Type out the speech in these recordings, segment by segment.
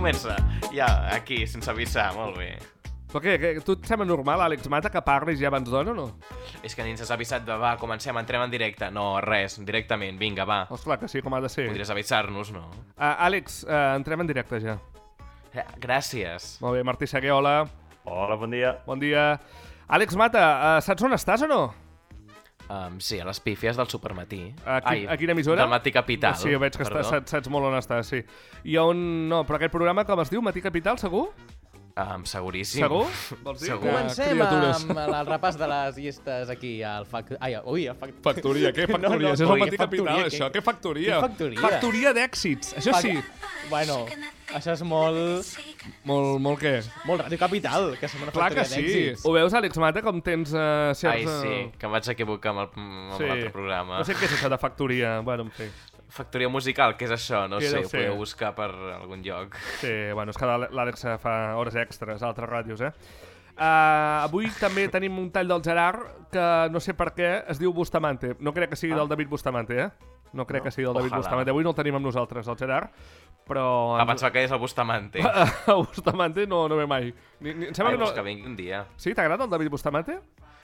comença. Ja, aquí, sense avisar, molt bé. Però què, tu et sembla normal, Àlex Mata, que parlis ja abans d'hora o no? És que ni ens has avisat de, va, comencem, entrem en directe. No, res, directament, vinga, va. Esclar que sí, com ha de ser. Podries avisar-nos, no? Àlex, entrem en directe ja. Gràcies. Molt bé, Martí Segué, hola. Hola, bon dia. Bon dia. Àlex Mata, saps on estàs o no? Sí, a les pífies del Supermatí. A quina emissora? Del Matí Capital. Sí, veig que saps molt on estàs, sí. I on... No, però aquest programa com es diu? Matí Capital, segur? Seguríssim. Segur? Vols dir? Segur. Comencem amb el repàs de les llistes aquí al Factoria, què factoria? No, Això és el Matí Capital, això. Què factoria? Què factoria? Factoria d'èxits, això sí. Bueno, això és molt... Molt què? Molt Ràdio Capital, que som una Clar que factoria sí. d'èxits. Ho veus, Àlex Mata, com tens certs... Ai, sí, que em vaig equivocar amb l'altre programa. No sé què és això de factoria. Bueno, en fi. Factoria musical, què és això? No Què sé, deu ho ser? podeu buscar per algun lloc. Sí, bueno, és que l'Àlex fa hores extres a altres ràdios, avui també tenim un tall del Gerard que no sé per què es diu Bustamante. No crec que sigui del David Bustamante, No crec que sigui del David Bustamante. Avui no el tenim amb nosaltres, el Gerard, però... Pensava que és el Bustamante. Bustamante no ve mai. Em sembla que no... que vingui un dia. Sí, t'agrada el David Bustamante?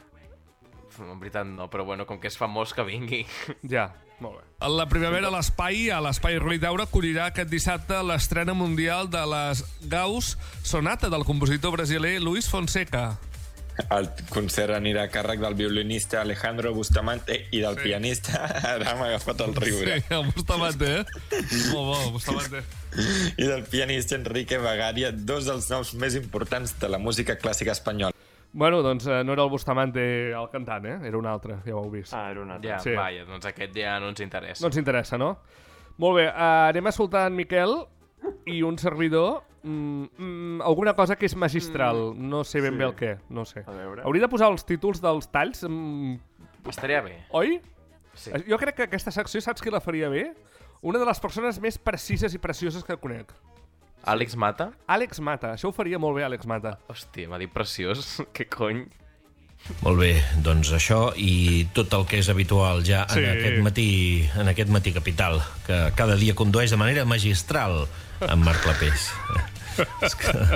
En veritat no, però bueno, com que és famós, que vingui. Ja, molt bé. La primavera a l'Espai Rui Daura acollirà aquest dissabte l'estrena mundial de les Gauss Sonata del compositor brasiler Luis Fonseca. El concert anirà a càrrec del violinista Alejandro Bustamante i del pianista, ara m'ha agafat el riure. Sí, el Bustamante, Molt bo, Bustamante. I del pianista Enrique Bagaria, dos dels noms més importants de la música clàssica espanyola. Bueno, doncs no era el Bustamante el cantant, Era un altre, ja ho heu vist. Era un altre. Ja, Sí. vaja, doncs aquest ja no ens interessa. No ens interessa, no? Molt bé, anem a escoltar en Miquel i un servidor alguna cosa que és magistral. No sé ben bé el què, no sé. A veure. Hauria de posar els títols dels talls, Estaria bé. oi? Sí. Jo crec que aquesta secció, saps qui la faria bé? Una de les persones més precises i precioses que conec. Àlex Mata? Àlex Mata, això ho faria molt bé, Àlex Mata. Hòstia, m'ha dit preciós. Què cony? Molt bé, doncs això i tot el que és habitual ja Sí. en aquest matí Capital, que cada dia condueix de manera magistral en Marc Clapés. És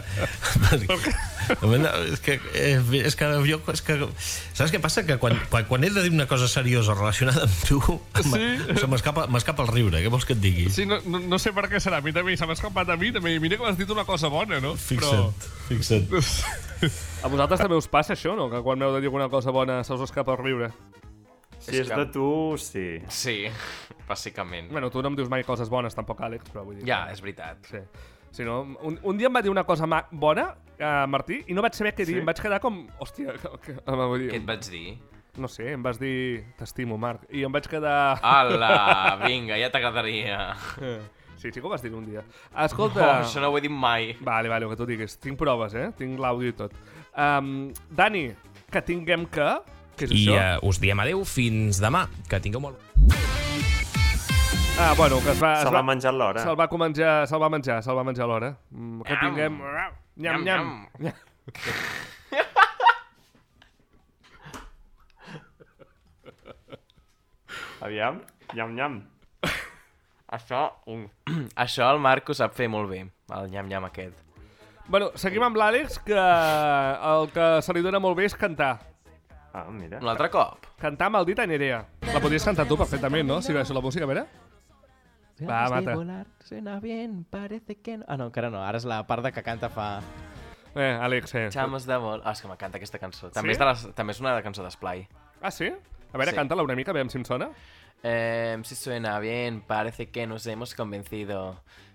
que saps què passa? Que quan he de dir una cosa seriosa relacionada amb tu, m'escapa el riure. Què vols que et digui? Sí, no sé per què serà. A mi també se m'ha escapat a mi. També. Mira que m'has dit una cosa bona, no? Fixa't. A vosaltres també us passa això, no? Que quan m'heu de dir alguna cosa bona se us escapa el riure. Si és de tu, sí. Sí, bàsicament. Bueno, tu no em dius mai coses bones, tampoc, Àlex, però vull dir... Ja, és veritat. Sí. Si no, un dia em va dir una cosa bona, Martí, i no vaig saber què dir. Em vaig quedar com... Hòstia, Què et vaig dir? No sé, em vas dir... T'estimo, Marc. I em vaig quedar... Ala, vinga, ja t'agradaria. Sí, que ho vas dir un dia. Escolta... No, això no ho he dit mai. Vale, el que tu diguis. Tinc proves, Tinc l'àudio i tot. Dani, que tinguem que... Què és això? I us diem adeu fins demà. Que tingueu molt... Bueno, que Se'l va menjar a l'hora. Se'l va menjar a l'hora. Que tinguem... Nyam, nyam. Aviam, nyam, nyam. Això el Marc ho sap fer molt bé, el nyam-nyam aquest. Bueno, seguim amb l'Àlex, que el que se li dona molt bé és cantar. Mira. Un altre cop. Cantar Maldita Nerea. La podries cantar tu perfectament, no? Si veus la música, a veure. Va, Mata. Suena bien, parece que no... No, encara no. Ara és la part de que canta fa... Àlex, Chames de vol... és que m'encanta aquesta cançó. També, Sí? també és una cançó d'Esplai. Ah, sí? A veure, Sí. canta-la una mica, veiem si em sona. Si suena bien, parece que nos hemos convencido.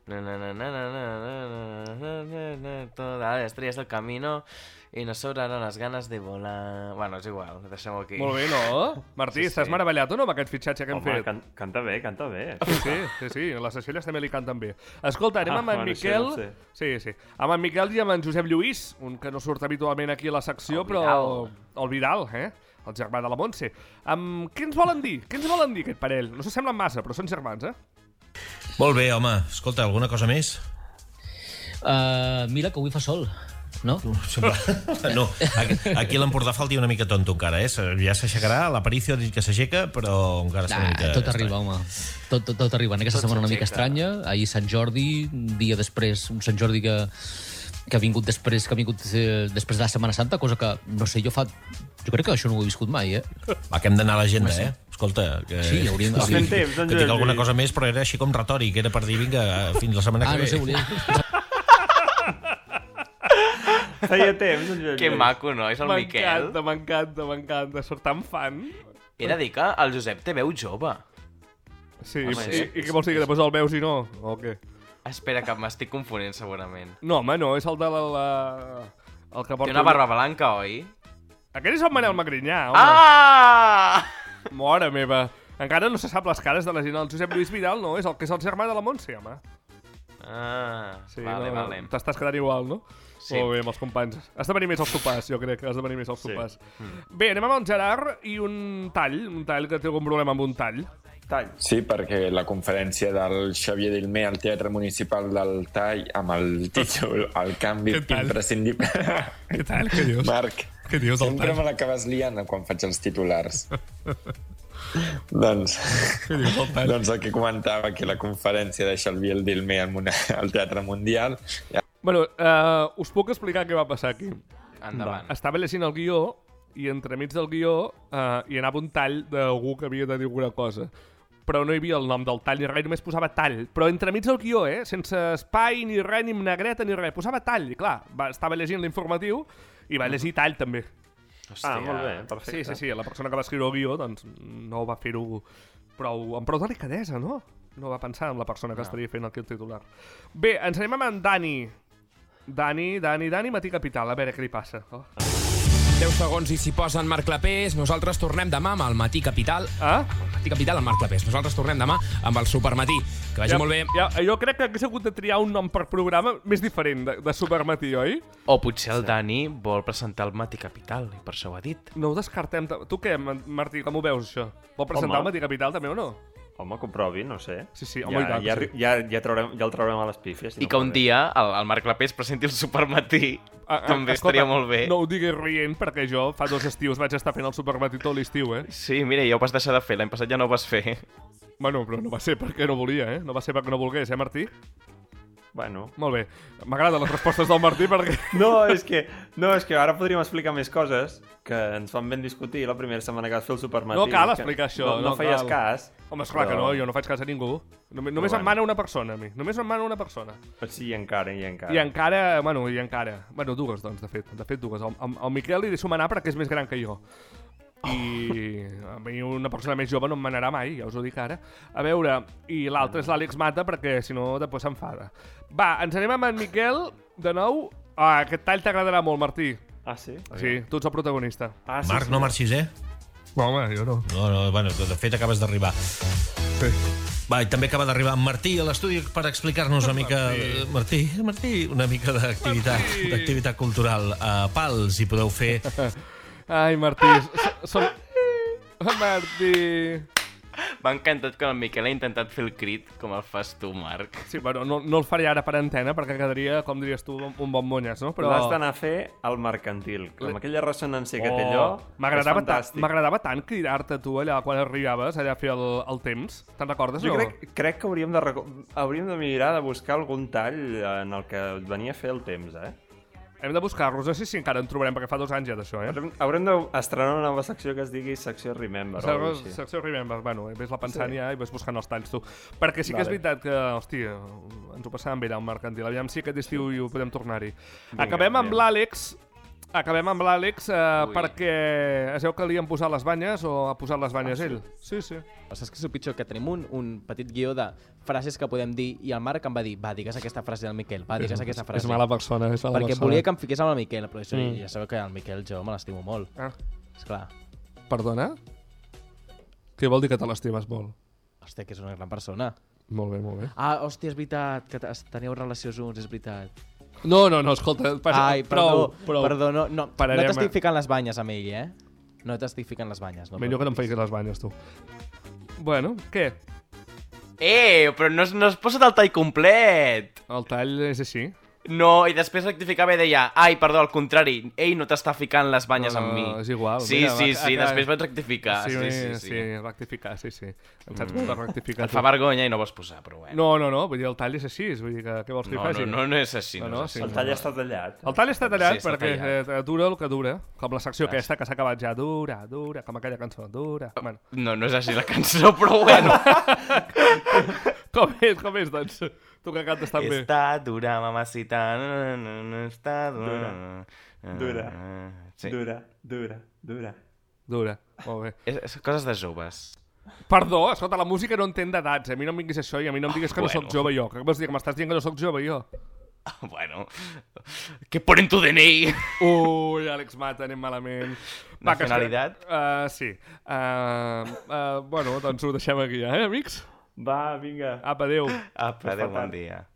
Todas las estrellas del camino y nos sobraron las ganas de volar. Bueno, és igual, deixem-ho aquí. Molt bé, no? Martí, Sí, estàs sí. meravellat o no amb aquest fitxatge que hem Home, fet? canta bé, canta bé. Sí, les Cecílies també li canten bé. Escolta, anem amb en bueno, Miquel... això no ho Sí. Amb en Miquel i amb en Josep Lluís, un que no surt habitualment aquí a la secció, El però... Vidal. El Vidal, el germà de la Montse. Què ens volen dir? Què ens volen dir, aquest parell? No s'assemblen massa, però són germans, Molt bé, home. Escolta, alguna cosa més? Mira, que avui fa sol. no? No, aquí a l'Empordà falti una mica tonto encara, ja s'aixecarà, l'Aparicio ha dit que s'aixeca, però encara està una mica... Tot arriba, home. Tot arriba. En aquesta setmana una mica estranya. Ahir Sant Jordi, un dia després, un Sant Jordi que ha vingut després de la Setmana Santa, cosa que, no sé, jo crec que això no ho he viscut mai, Va, que hem d'anar a l'agenda, Escolta, que... Sí, hauríem de... Que tinc alguna cosa més, però era així com retòric, era per dir, vinga, fins la setmana que ve. No sé, volia... Feia temps, en Joan Que maco, no? És el Miquel. M'encanta. Sóc tan fan. He de dir que el Josep té veu jove. Sí, i què vols dir, que després el veus i no? O què? Espera, que m'estic confonent, segurament. No, home, no, és el de la... El que porta... Té una barba blanca, oi? Aquest és el Manel Magrinyà, home. Ah! Mare meva. Encara no se sap les cares de la gent. El Josep Lluís Vidal no, és el que és el germà de la Montse, home. Ah, sí, vale. T'estàs quedant igual, no? Sí. Molt bé, amb els companys. Has de venir més als sopars, jo crec. Has de venir més als sopars. Bé, anem amb el Gerard i un tall que té algun problema amb un tall. Sí, perquè la conferència del Xavier Dilmé al Teatre Municipal del Tall amb el títol El canvi imprescindible. Què tal? Què dius? Marc, què dius, sempre me l'acabes liant quan faig els titulars. Doncs el que comentava que la conferència de Xavier Dilmé al Teatre Mundial... Bueno, us puc explicar què va passar aquí. Endavant. Estava llegint el guió i entremig del guió hi anava un tall d'algú que havia de dir alguna cosa. Però no hi havia el nom del tall ni res, només posava tall. Però entremig del guió, sense espai ni res, ni negreta ni res. Posava tall, i clar, estava llegint l'informatiu i va llegir tall també. Hòstia. Molt bé, perfecte. Sí, la persona que va escriure el guió doncs, no va fer-ho amb prou delicadesa, no? No va pensar en la persona que estaria fent aquí el titular. Bé, ens anem amb en Dani. Dani, Matí Capital. A veure què li passa. 10 segons i s'hi posen Marc Clapés. Nosaltres tornem demà amb el Matí Capital. Matí Capital amb Marc Clapés. Nosaltres tornem demà amb el Supermatí. Que vagi molt bé. Jo crec que hagués hagut de triar un nom per programa més diferent de Supermatí, oi? O potser el Dani vol presentar el Matí Capital, i per això ho ha dit. No ho descartem. Tu què, Martí, com ho veus, això? Vol presentar el Matí Capital també o no? Home, que ho provi, no sé. Sí, home, ja el traurem a les pífies. I que un dia el Marc Clapés presenti el Supermatí. També estaria molt bé. No ho diguis rient, perquè jo fa 2 estius vaig estar fent el Supermatí tot l'estiu, Sí, mira, ja ho vas deixar de fer. L'any passat ja no ho vas fer. Bueno, però no va ser perquè no volia, No va ser perquè no volgués, Martí? Bueno. Molt bé. M'agraden les respostes del Martí perquè... No, és que ara podríem explicar més coses que ens fan ben discutir la primera setmana que vas fer el Supermatí. No cal explicar això. No feies cas. Home, esclar que no, jo no faig cas a ningú. Només em mana una persona, a mi. Només em mana una persona. Sí, i encara. I encara. Bueno, dues, doncs, de fet dues. El Miquel li deixo manar perquè és més gran que jo. I a mi una persona més jove no em manarà mai, ja us ho dic ara. A veure, i l'altre és l'Àlex Mata perquè si no després s'enfada. Va, ens anem amb en Miquel de nou. Aquest tall t'agradarà molt, Martí. Sí? Sí, tu ets el protagonista. Marc, no marxis, Home, jo no. No, bueno, de fet acabes d'arribar. Sí. Va, i també acaba d'arribar en Martí a l'estudi per explicar-nos una mica... Martí, una mica d'activitat cultural. A Pals hi podeu fer... Ai, Martí, Martí... M'ha encantat que el Miquel ha intentat fer el crit com el fas tu, Marc. Sí, bueno, no el faré ara per antena perquè quedaria, com diries tu, un bon monyes, no? Però l'has d'anar a fer al mercantil, amb aquella ressonància que té allò. M'agradava tant cridar-te tu allà quan arribaves, allà a fer el temps. Te'n recordes, no? Jo crec que hauríem de mirar de buscar algun tall en el que venia a fer el temps, Hem de buscar-los, no sé si encara en trobarem, perquè fa 2 anys ja d'això, Haurem d'estrenar una nova secció que es digui Secció Remember. Secció Remember, bueno, ves-la pensant ja i ves buscant els talls tu. Perquè sí que és veritat que, hòstia, ens ho passàvem bé al mercantil. Aviam si aquest estiu hi ho podem tornar-hi. Acabem amb l'Àlex perquè es veu que li han posat les banyes o ha posat les banyes ell. Sí. Saps que és el pitjor? Que tenim un petit guió de frases que podem dir i el Marc em va dir, digues aquesta frase del Miquel, digues aquesta frase. És mala persona, Perquè volia que em fiqués amb el Miquel, però això ja sabeu que el Miquel jo me l'estimo molt. Esclar. Perdona? Què vol dir que te l'estimes molt? Hòstia, que és una gran persona. Molt bé. Hòstia, és veritat, que teníeu relació junts, és veritat. No, escolta, perdó, no t'estic ficant les banyes amb ell, No t'estic ficant les banyes. Millor que no em fiquis les banyes, tu. Bueno, què? Però no has posat el tall complet! El tall és així. No, i després rectificava i deia, ai, perdó, al contrari, ell no t'està ficant les banyes amb mi. No, és igual. Sí, després vaig rectificar. Sí, rectificar, sí. Em saps molt de rectificar. Et fa vergonya i no vols posar, però bueno. No, vull dir, el tall és així, vull dir, què vols que hi faci? No és així. El tall està tallat. El tall està tallat perquè dura el que dura, com la secció aquesta que s'ha acabat ja, dura, com aquella cançó, dura. No és així la cançó, però bueno. Com és, doncs? Tu que cantes tan bé. Està dura, mamacita, està dura. Dura, molt bé. És coses de joves. Perdó, escolta, la música no entén d'edats, a mi no em vinguis això i a mi no em diguis que no sóc jove jo. Què vols dir, que m'estàs dient que no sóc jove jo? Bueno, què ponen tu DNI? Ui, Àlex Mata, anem malament. Nacionalitat? Sí. Bueno, doncs ho deixem aquí, amics? Va, vinga. Apa, adéu. Apa, adéu, bon dia.